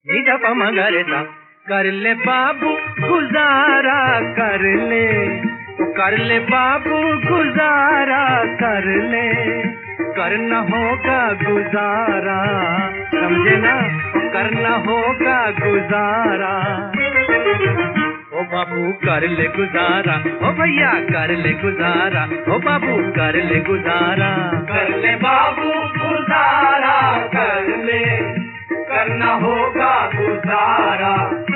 नीदा पमगरसा कर ले बाबू गुजारा कर ले बाबू गुजारा कर ले, करना होगा गुजारा, समझे ना, करना होगा गुजारा। ओ बाबू कर ले गुजारा, ओ भैया कर ले गुजारा, ओ बाबू कर ले गुजारा, कर ले बाबू गुजारा कर ले, करना होगा गुजारा।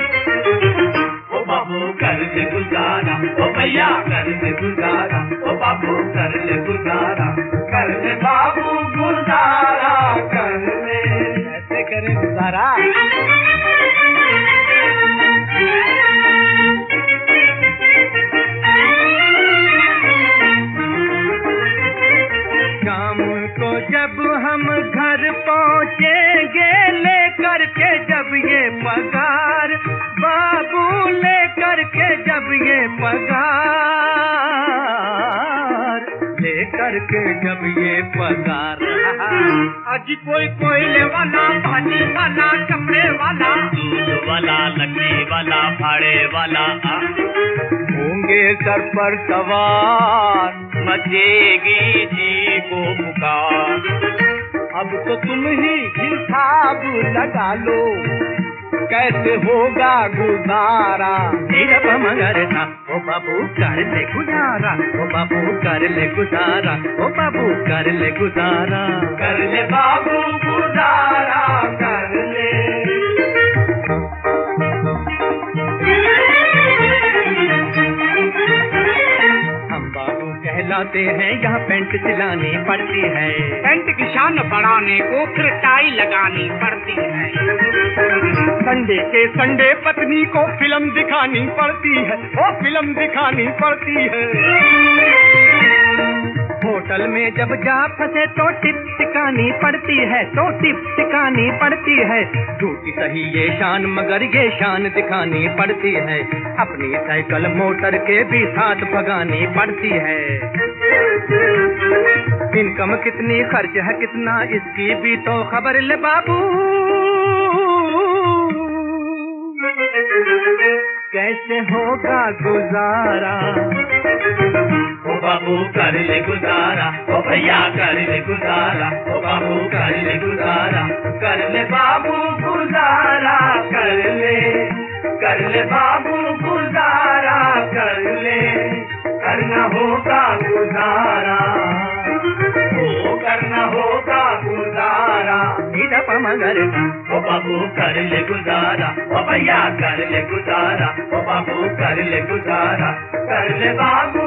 ओ बाबू कर ले गुजारा, ओ भैया कर ले गुजारा, ओ बाबू कर ले गुजारा, कर ले बाबू गुजारा कर ले। ऐसे करे गुजारा। शाम को जब हम घर पहुँचेंगे लेकर के जब ये पगार, बाबू लेकर के जब ये पगार, लेकर के जब ये पगार। आज कोई कोयले वाला, पानी वाला, कपड़े वाला, दूध वाला, लकड़ी वाला, भाड़े वाला होंगे सर पर सवार, मचेगी जी को पुकार। अब तो तुम ही हिसाब लगा लो, कैसे होगा गुजारा। मगर था ओ बाबू कर ले गुजारा, ओ बाबू कर ले गुजारा, ओ बाबू कर ले गुजारा, कर ले बाबू गुजारा कर ले। हम बाबू कहलाते हैं, यहाँ पेंट सिलानी पड़ती है, पेंट की शान बढ़ाने को फिर टाई लगानी पड़ती है। संडे के संडे पत्नी को फिल्म दिखानी पड़ती है, वो फिल्म दिखानी पड़ती है। होटल में जब जा फंसे तो टिप टिकानी पड़ती है, तो टिप टिकानी पड़ती है। झूठी सही ये शान मगर ये शान दिखानी पड़ती है, अपनी साइकिल मोटर के भी साथ भगानी पड़ती है। इनकम कितनी खर्च है कितना इसकी भी तो खबर ले बाबू, कैसे होगा गुजारा। ओ बाबू कर ले गुजारा, ओ भैया कर ले गुजारा, ओ बाबू कर ले गुजारा, कर ले बाबू गुजारा कर ले बाबू गुजारा कर ले, करना होगा गुजारा, ओ करना होगा गुजारा। मगर ओ बाबू कर ले गुजारा, ओ भैया कर ले गुजारा, ओ बाबू कर ले गुजारा, कर ले बाबू